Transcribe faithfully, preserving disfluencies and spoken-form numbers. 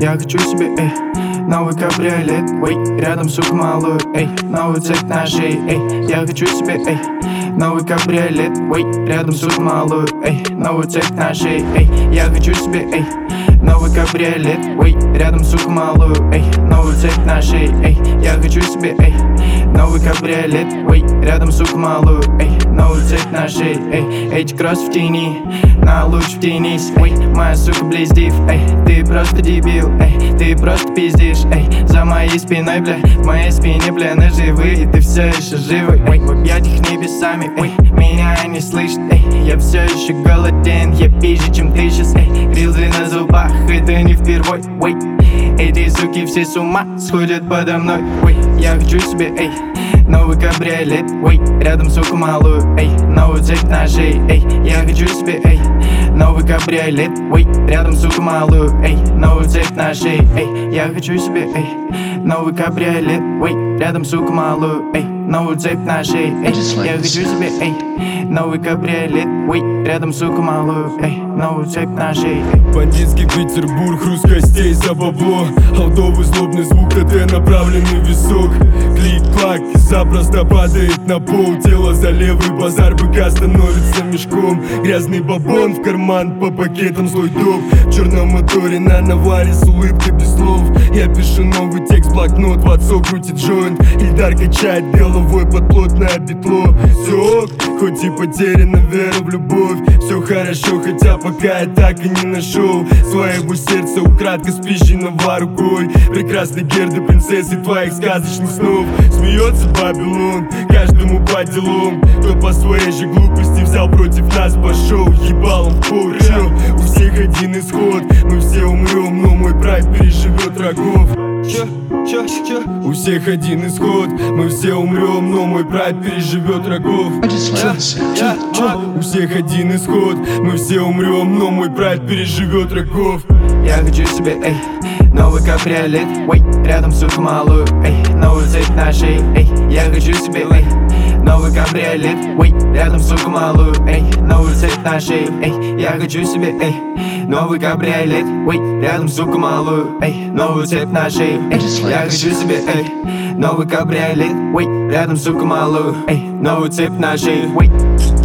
Я хочу себе, эй, новый кабриолет, эй, рядом сука малую, эй, новую цепь на шее, эй. Я хочу себе, эй, новый кабриолет, эй, рядом сука малую, эй, новую цепь на шее, эй. Я хочу себе, эй, новый кабриолет, эй, рядом сука малую, эй, новую цепь на шее, эй. Я хочу себе, эй, новый кабриолет, эй, рядом сука малую, эй, новую цепь на шее, эй. Эти кросс в тени, на луч в тени, эй, моя сука близдив, эй. Ты просто дебил, эй, ты просто пиздишь, эй. За моей спиной, бля, в моей спине, бля, ножевые, и ты все еще живой, эй. В объятиях небесами, эй, меня не слышит, эй. Я все еще голоден, я пизже, чем ты сейчас, эй. Грилзы на зубах, это не впервой, эй. Эти суки все с ума сходят подо мной, эй. Я хочу себе, эй, новый кабриолет, эй, рядом сука малую, эй, новую цепь на шее, эй. Я хочу себе, эй, новый кабриолет, эй, рядом сука малую, эй, новую цепь на шее, эй. Я хочу себе, эй, новый кабриолет, эй, рядом сука малую, эй, новую цепь на шее, эй. Я хочу себе, эй, новый кабриолет, эй, рядом сука малую, эй, новую цепь на шее, эй. Бандитский Петербург, хруст костей за бабло. Алдовый злобный звук, ТТ направленный в висок. Клик-клак, и запросто падает на пол. Тело за левый базар, быка становится мешком. Грязный бабон в карман, по пакетам злой доп. В черном моторе на наваре с улыбкой без слов. Я пишу новый текст, блокнот, в отцо крутит джойнт. Ильдар качает головой под плотное петло. Все ок, хоть и потеряна вера в любовь. Все хорошо, хотя пока я так и не нашел своего сердца украдко спищенного рукой. Прекрасной Герды, принцессы твоих сказочных снов. Смеется Вавилон, каждому по делам. Кто по своей же глупости взял против нас, пошел ебалом в пол. Чё? У всех один исход, мы все умрем, но мой прайд переживет врагов. Чё? Чё? Чё? У всех один исход, мы все умрем, но мой прайд переживет врагов. Чё? Чё? Чё? У всех один исход, мы все умрем, но мой прайд переживет врагов. Я хочу себе, эй, новый кабриолет, эй, рядом сука малую, эй, новую цепь на шее, эй. Я хочу себе, эй, новый кабриолет, эй, рядом сука малую, эй, новую цепь на шее, эй. Я хочу себе, эй, новый кабриолет, эй, рядом сука малую, эй, новую цепь на шее, эй. Я хочу себе, эй, новый кабриолет, эй, рядом сука малую, эй, новую цепь на шее, эй.